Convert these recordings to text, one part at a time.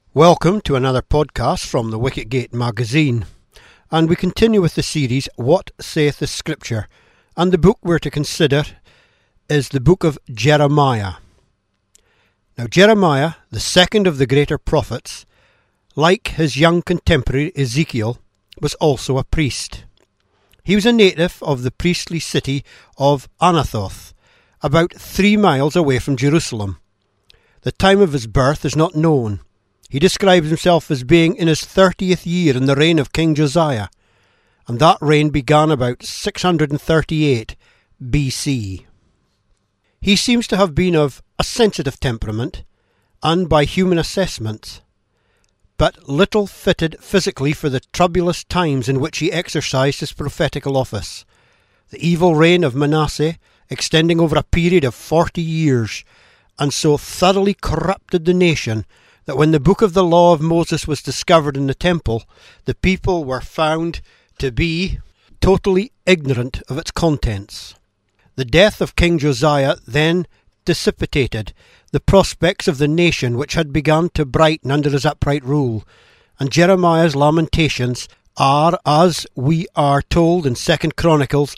Welcome to another podcast from the Wicketgate magazine, and we continue with the series What Saith the Scripture, and the book we're to consider is the book of Jeremiah. Now Jeremiah, the second of the greater prophets, like his young contemporary Ezekiel, was also a priest. He was a native of the priestly city of Anathoth, about 3 miles away from Jerusalem. The time of his birth is not known. He describes himself as being in his 30th year in the reign of King Josiah, and that reign began about 638 BC. He seems to have been of a sensitive temperament, and by human assessments, but little fitted physically for the troublous times in which he exercised his prophetical office. The evil reign of Manasseh, extending over a period of 40 years, and so thoroughly corrupted the nation that when the book of the law of Moses was discovered in the temple, the people were found to be totally ignorant of its contents. The death of King Josiah then dissipated the prospects of the nation which had begun to brighten under his upright rule, and Jeremiah's lamentations are, as we are told in 2 Chronicles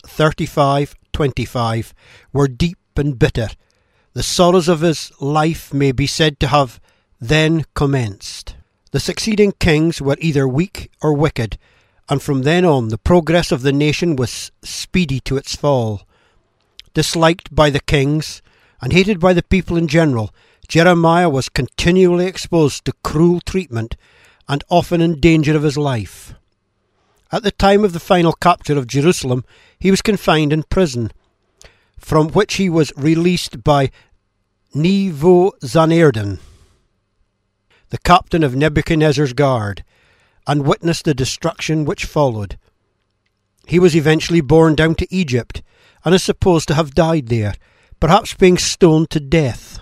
35:25, were deep and bitter. The sorrows of his life may be said to have then commenced. The succeeding kings were either weak or wicked, and from then on the progress of the nation was speedy to its fall. Disliked by the kings, and hated by the people in general, Jeremiah was continually exposed to cruel treatment, and often in danger of his life. At the time of the final capture of Jerusalem, he was confined in prison, from which he was released by Nebuzaradan, the captain of Nebuchadnezzar's guard, and witnessed the destruction which followed. He was eventually borne down to Egypt, and is supposed to have died there, perhaps being stoned to death.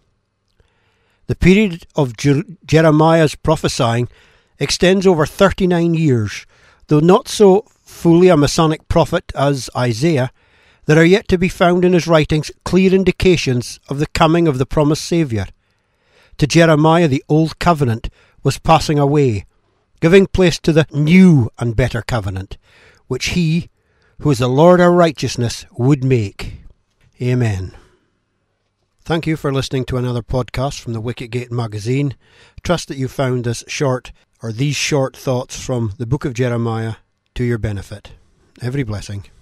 The period of Jeremiah's prophesying extends over 39 years, though not so fully a Masonic prophet as Isaiah. There are yet to be found in his writings clear indications of the coming of the promised Saviour. To Jeremiah the old covenant was passing away, giving place to the new and better covenant, which he, who is the Lord our righteousness, would make. Amen. Thank you for listening to another podcast from the Wicketgate magazine. Trust that you found these short thoughts from the book of Jeremiah to your benefit. Every blessing.